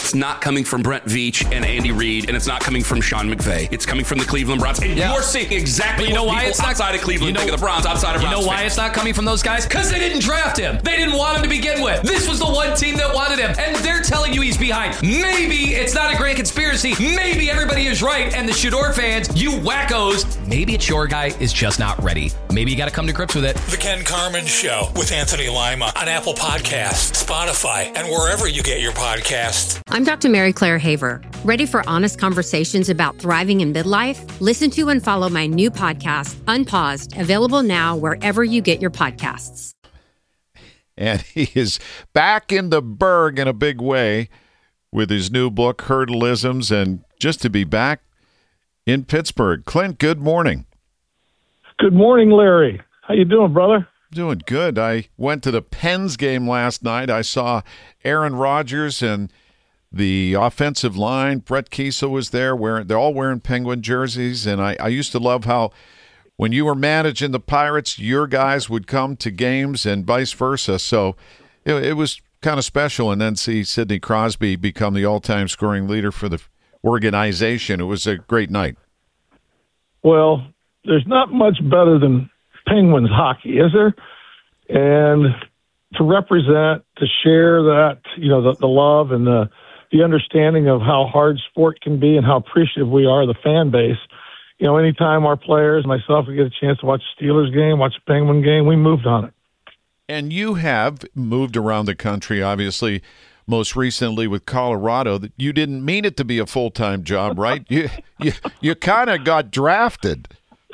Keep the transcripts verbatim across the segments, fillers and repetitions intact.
it's not coming from Brent Veach and Andy Reid, and it's not coming from Sean McVay. It's coming from the Cleveland Browns. And yeah. you're seeing exactly but you know what why people it's not, outside of Cleveland you know, think of the Browns, outside of Browns You know why fans. it's not coming from those guys? Because they didn't draft him. They didn't want him to begin with. This was the one team that wanted him, and they're telling you he's behind. Maybe it's not a grand conspiracy. Maybe everybody is right, and the Shador fans, you wackos, maybe it's your guy is just not ready. Maybe you got to come to grips with it. The Ken Carman Show with Anthony Lima on Apple Podcasts, Spotify, and wherever you get your podcasts. I'm Doctor Mary Claire Haver. Ready for honest conversations about thriving in midlife? Listen to and follow my new podcast, Unpaused, available now wherever you get your podcasts. And he is back in the Berg in a big way with his new book, Hurdleisms, and just to be back in Pittsburgh. Clint, good morning. Good morning, Larry. How you doing, brother? Doing good. I went to the Pens game last night. I saw Aaron Rodgers and the offensive line. Brett Kiesel was there. Wearing, they're all wearing Penguin jerseys, and I, I used to love how when you were managing the Pirates, your guys would come to games and vice versa. So it, it was kind of special, and then see Sidney Crosby become the all-time scoring leader for the organization. It was a great night. Well, there's not much better than Penguins hockey, is there? And to represent, to share that, you know, the, the love and the the understanding of how hard sport can be and how appreciative we are, the fan base. You know, anytime our players, myself, we get a chance to watch a Steelers game, watch a Penguin game, we moved on it. And you have moved around the country, obviously, most recently with Colorado. You didn't mean it to be a full-time job, right? you you, you kind of got drafted.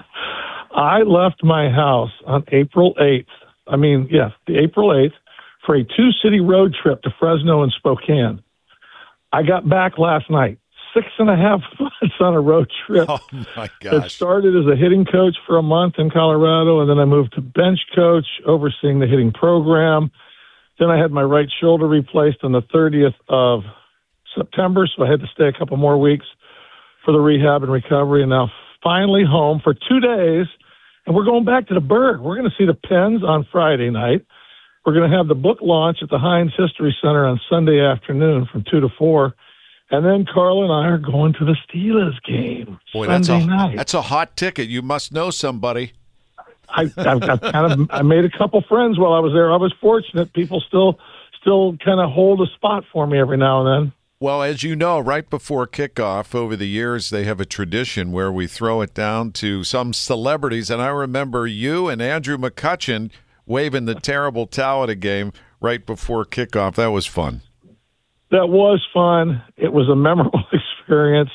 I left my house on April eighth. I mean, yes, the April eighth for a two-city road trip to Fresno and Spokane. I got back last night, six and a half months on a road trip. Oh, my gosh. It started as a hitting coach for a month in Colorado, and then I moved to bench coach, overseeing the hitting program. Then I had my right shoulder replaced on the thirtieth of September, so I had to stay a couple more weeks for the rehab and recovery, and now finally home for two days. And we're going back to the Berg. We're going to see the Pens on Friday night. We're going to have the book launch at the Heinz History Center on Sunday afternoon from two to four. And then Carl and I are going to the Steelers game Boy, Sunday that's a, night. That's a hot ticket. You must know somebody. I, I've, I've kind of I made a couple friends while I was there. I was fortunate. People still still kind of hold a spot for me every now and then. Well, as you know, right before kickoff over the years, they have a tradition where we throw it down to some celebrities. And I remember you and Andrew McCutchen waving the terrible towel at a game right before kickoff. That was fun. That was fun. It was a memorable experience.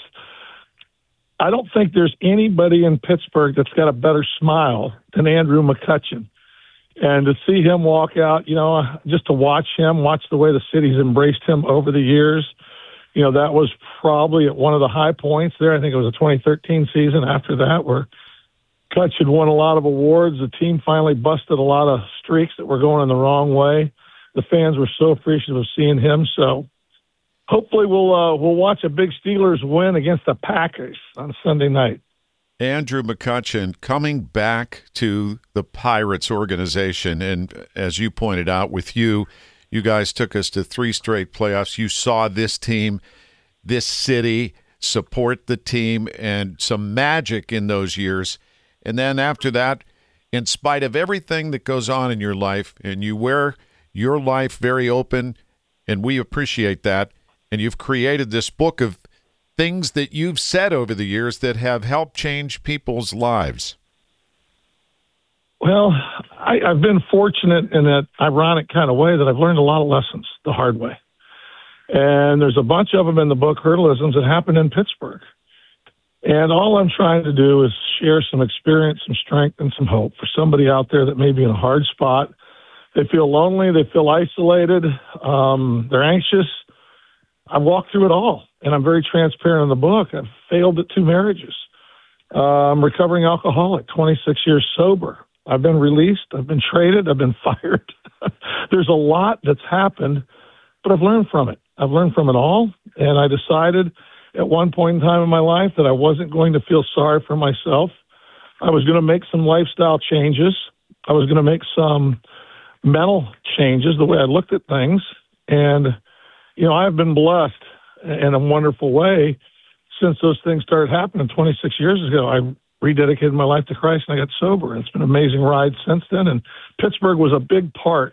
I don't think there's anybody in Pittsburgh that's got a better smile than Andrew McCutchen. And to see him walk out, you know, just to watch him, watch the way the city's embraced him over the years, you know, that was probably at one of the high points there. I think it was the twenty thirteen season after that where Kutch had won a lot of awards. The team finally busted a lot of streaks that were going in the wrong way. The fans were so appreciative of seeing him. So hopefully we'll uh, we'll watch a big Steelers win against the Packers on Sunday night. Andrew McCutchen coming back to the Pirates organization, and as you pointed out with you, you guys took us to three straight playoffs. You saw this team, this city support the team, and some magic in those years. And then after that, in spite of everything that goes on in your life, and you wear your life very open, and we appreciate that, and you've created this book of things that you've said over the years that have helped change people's lives. Well, I, I've been fortunate in that ironic kind of way that I've learned a lot of lessons the hard way. And there's a bunch of them in the book, Hurdleisms, that happened in Pittsburgh. And all I'm trying to do is share some experience, some strength, and some hope for somebody out there that may be in a hard spot. They feel lonely. They feel isolated. Um, they're anxious. I've walked through it all, and I'm very transparent in the book. I've failed at two marriages. Uh, I'm recovering alcoholic, twenty-six years sober. I've been released. I've been traded. I've been fired. There's a lot that's happened, but I've learned from it. I've learned from it all, and I decided at one point in time in my life that I wasn't going to feel sorry for myself. I was going to make some lifestyle changes. I was going to make some mental changes, the way I looked at things. And, you know, I've been blessed in a wonderful way since those things started happening twenty-six years ago. I rededicated my life to Christ and I got sober. It's been an amazing ride since then. And Pittsburgh was a big part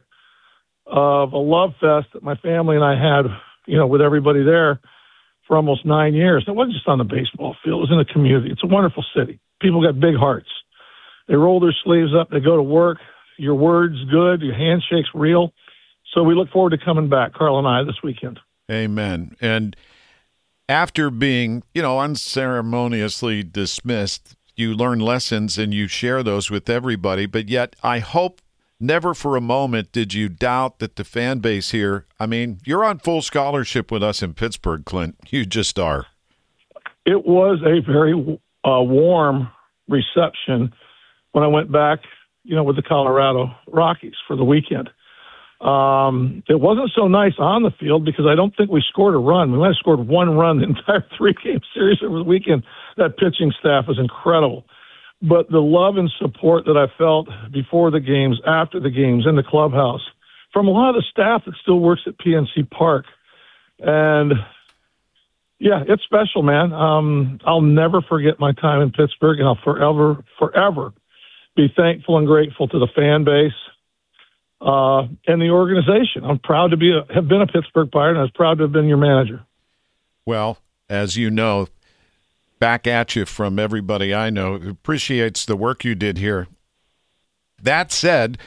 of a love fest that my family and I had, you know, with everybody there for almost nine years. It wasn't just on the baseball field. It was in the community. It's a wonderful city. People got big hearts. They roll their sleeves up. They go to work. Your word's good. Your handshake's real. So we look forward to coming back, Carl and I, this weekend. Amen. And after being, you know, unceremoniously dismissed, you learn lessons and you share those with everybody. But yet, I hope never for a moment did you doubt that the fan base here, I mean, you're on full scholarship with us in Pittsburgh, Clint. You just are. It was a very uh, warm reception when I went back, you know, with the Colorado Rockies for the weekend. Um, it wasn't so nice on the field because I don't think we scored a run. We might have scored one run the entire three-game series over the weekend. That pitching staff was incredible. But the love and support that I felt before the games, after the games, in the clubhouse, from a lot of the staff that still works at P N C Park. And, yeah, it's special, man. Um, I'll never forget my time in Pittsburgh, and I'll forever, forever be thankful and grateful to the fan base uh, and the organization. I'm proud to be a, have been a Pittsburgh Pirate, and I was proud to have been your manager. Well, as you know, back at you from everybody I know who appreciates the work you did here. That said,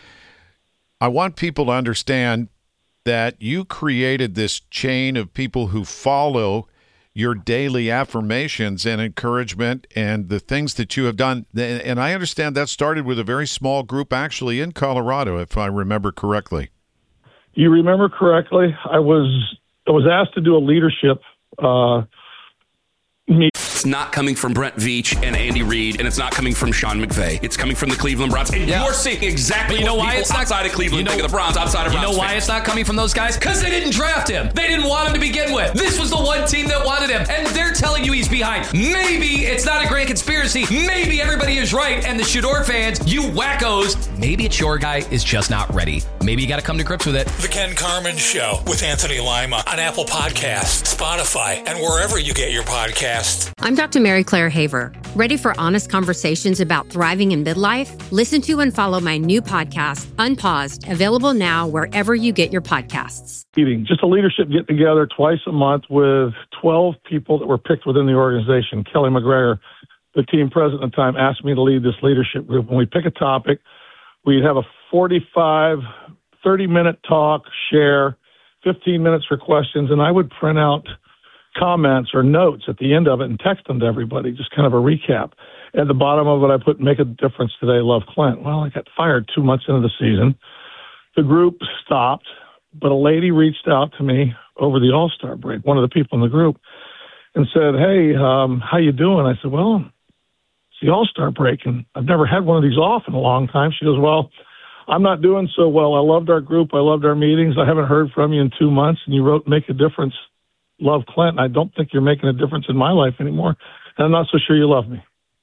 I want people to understand that you created this chain of people who follow your daily affirmations and encouragement and the things that you have done. And I understand that started with a very small group actually in Colorado, if I remember correctly. You remember correctly. I was I was asked to do a leadership uh, meeting. It's not coming from Brent Veach and Andy Reid, and it's not coming from Sean McVay. It's coming from the Cleveland Browns. And yeah. you're seeing exactly but you know what why people it's not, outside of Cleveland you know, think of the Browns, outside of You Browns know why fans. it's not coming from those guys? Because they didn't draft him. They didn't want him to begin with. This was the one team that wanted him, and they're telling you he's behind. Maybe it's not a grand conspiracy. Maybe everybody is right, and the Shador fans, you wackos, maybe it's your guy is just not ready. Maybe you got to come to grips with it. The Ken Carman Show with Anthony Lima on Apple Podcasts, Spotify, and wherever you get your podcasts. I'm Doctor Mary Claire Haver. Ready for honest conversations about thriving in midlife? Listen to and follow my new podcast, Unpaused, available now wherever you get your podcasts. Just a leadership get-together twice a month with twelve people that were picked within the organization. Kelly McGregor, the team president at the time, asked me to lead this leadership group. When we pick a topic, we'd have a forty-five, thirty-minute talk, share, fifteen minutes for questions, and I would print out comments or notes at the end of it and text them to everybody, just kind of a recap. At the bottom of it, I put, make a difference today, love Clint. Well, I got fired two months into the season. The group stopped, but a lady reached out to me over the All-Star break, one of the people in the group, and said, hey, um, how you doing? I said, well, it's the All-Star break, and I've never had one of these off in a long time. She goes, well, I'm not doing so well. I loved our group. I loved our meetings. I haven't heard from you in two months, and you wrote Make a Difference, love Clint. I don't think you're making a difference in my life anymore, and I'm not so sure you love me.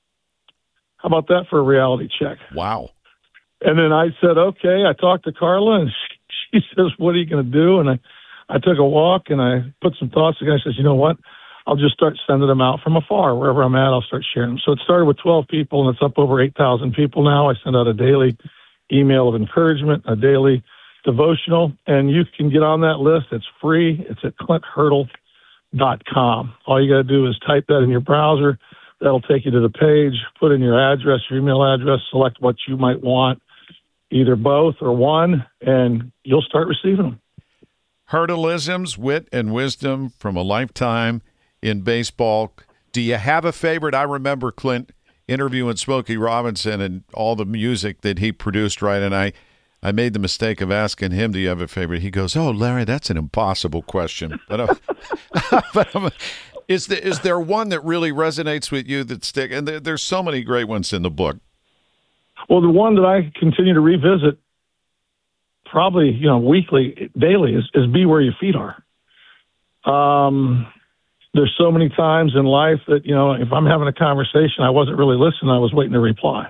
How about that for a reality check? Wow. And then I said, okay. I talked to Carla, and she, she says, what are you going to do? And I, I took a walk, and I put some thoughts together. I says, you know what? I'll just start sending them out from afar. Wherever I'm at, I'll start sharing them. So it started with twelve people, and it's up over eight thousand people now. I send out a daily email of encouragement, a daily devotional, and you can get on that list. It's free. It's at clint hurdle dot com. All you got to do is type that in your browser. That'll take you to the page, put in your address, your email address, select what you might want, either both or one, and you'll start receiving them. Hurdleisms, wit, and wisdom from a lifetime in baseball. Do you have a favorite? I remember Clint interviewing Smokey Robinson and all the music that he produced, right? And I, I made the mistake of asking him, do you have a favorite? He goes, oh, Larry, that's an impossible question. But, uh, but um, is, the, is there one that really resonates with you that stick? And there, there's so many great ones in the book. Well, the one that I continue to revisit probably, you know, weekly, daily is, is Be Where Your Feet Are. Um, there's so many times in life that, you know, if I'm having a conversation, I wasn't really listening. I was waiting to reply.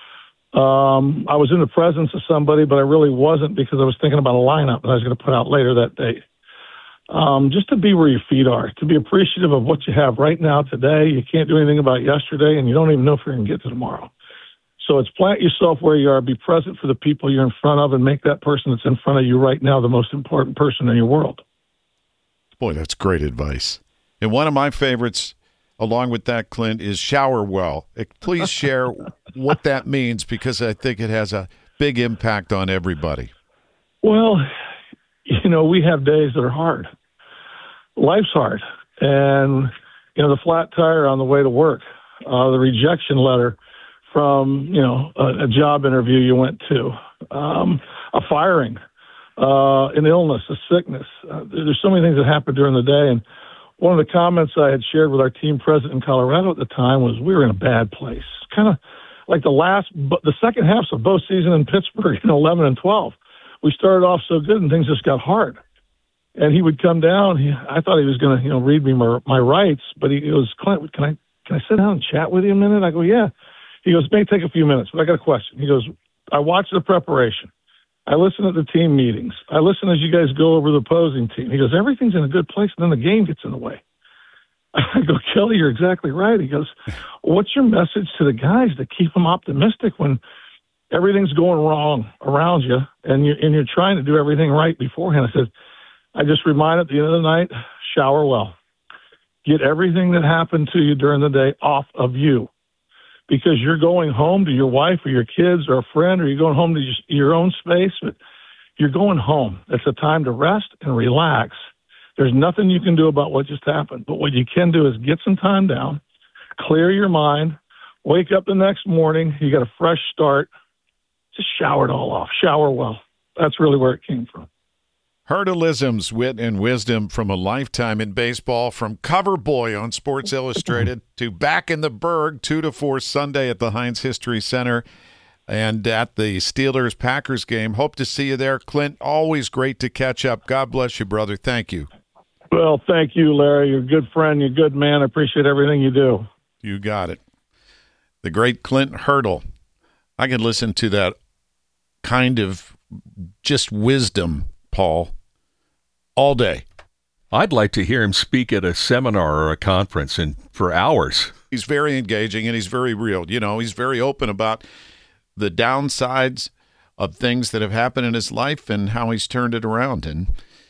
Um, I was in the presence of somebody, but I really wasn't because I was thinking about a lineup that I was going to put out later that day. Um, just to be where your feet are, to be appreciative of what you have right now today. You can't do anything about yesterday, and you don't even know if you're going to get to tomorrow. So it's plant yourself where you are, be present for the people you're in front of, and make that person that's in front of you right now the most important person in your world. Boy, that's great advice. And one of my favorites, along with that, Clint, is shower well. Please share what that means, because I think it has a big impact on everybody. Well, you know, we have days that are hard. Life's hard. And, you know, the flat tire on the way to work, uh, the rejection letter from, you know, a, a job interview you went to, um, a firing, uh, an illness, a sickness. Uh, there's so many things that happen during the day. And one of the comments I had shared with our team president in Colorado at the time was we were in a bad place. Kind of like the last, the second halves of both season in Pittsburgh, you know, eleven and twelve. We started off so good and things just got hard. And he would come down. He, I thought he was going to, you know, read me my, my rights, but he goes, Clint, can I, can I sit down and chat with you a minute? I go, yeah. He goes, may take a few minutes, but I got a question. He goes, I watch the preparation. I listen to the team meetings. I listen as you guys go over the opposing team. He goes, everything's in a good place, and then the game gets in the way. I go, Kelly, you're exactly right. He goes, what's your message to the guys to keep them optimistic when everything's going wrong around you and you're, and you're trying to do everything right beforehand? I said, I just remind at the end of the night, shower well. Get everything that happened to you during the day off of you, because you're going home to your wife or your kids or a friend, or you're going home to your own space, but you're going home. It's a time to rest and relax. There's nothing you can do about what just happened, but what you can do is get some time down, clear your mind, wake up the next morning, you got a fresh start, just shower it all off. Shower well. That's really where it came from. Hurdleisms, wit, and wisdom from a lifetime in baseball, from cover boy on Sports Illustrated to Back in the Berg, two to four Sunday at the Heinz History Center and at the Steelers-Packers game. Hope to see you there, Clint. Always great to catch up. God bless you, brother. Thank you. Well, thank you, Larry. You're a good friend. You're a good man. I appreciate everything you do. You got it. The great Clint Hurdle. I could listen to that kind of just wisdom, Paul, all day. I'd like to hear him speak at a seminar or a conference and for hours. He's very engaging and he's very real. You know, he's very open about the downsides of things that have happened in his life and how he's turned it around. And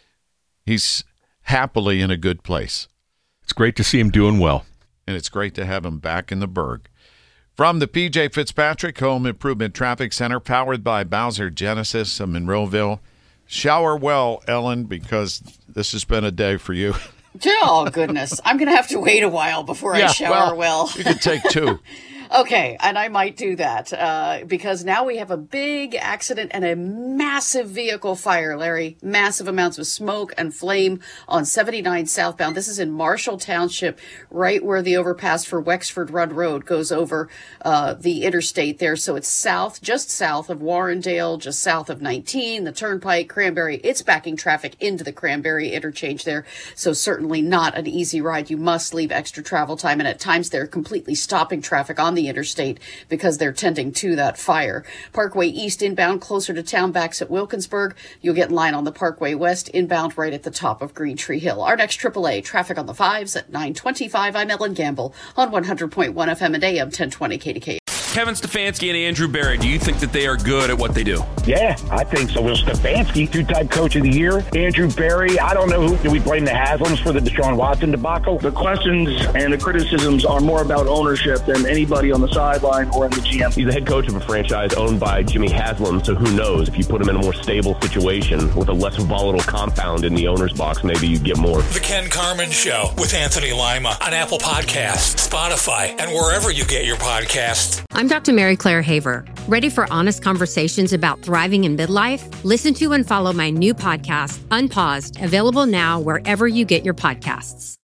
he's happily in a good place. It's great to see him doing well. And it's great to have him back in the Berg. From the P J Fitzpatrick Home Improvement Traffic Center, powered by Bowser Genesis of Monroeville. Shower well, Ellen, because this has been a day for you. Oh, goodness. I'm going to have to wait a while before yeah, I shower well. well. You can take two. Okay, and I might do that uh, because now we have a big accident and a massive vehicle fire, Larry. Massive amounts of smoke and flame on seventy-nine southbound. This is in Marshall Township, right where the overpass for Wexford Run Road goes over uh, the interstate there. So it's south, just south of Warrendale, just south of nineteen, the Turnpike, Cranberry. It's backing traffic into the Cranberry interchange there. So certainly not an easy ride. You must leave extra travel time, and at times they're completely stopping traffic on the interstate because they're tending to that fire. Parkway East inbound closer to town backs at Wilkinsburg. You'll get in line on the Parkway West inbound right at the top of Green Tree Hill. Our next triple A traffic on the fives at nine twenty-five. I'm Ellen Gamble on one hundred point one F M and A M ten twenty K D K. Kevin Stefanski and Andrew Berry, do you think that they are good at what they do? Yeah, I think so. Well, Stefanski, two-time coach of the year. Andrew Berry, I don't know who. Do we blame the Haslams for the Deshaun Watson debacle? The questions and the criticisms are more about ownership than anybody on the sideline or in the G M. He's the head coach of a franchise owned by Jimmy Haslam, so who knows? If you put him in a more stable situation with a less volatile compound in the owner's box, maybe you get more. The Ken Carman Show with Anthony Lima on Apple Podcasts, Spotify, and wherever you get your podcasts. I'm Doctor Mary Claire Haver. Ready for honest conversations about thriving in midlife? Listen to and follow my new podcast, Unpaused, available now wherever you get your podcasts.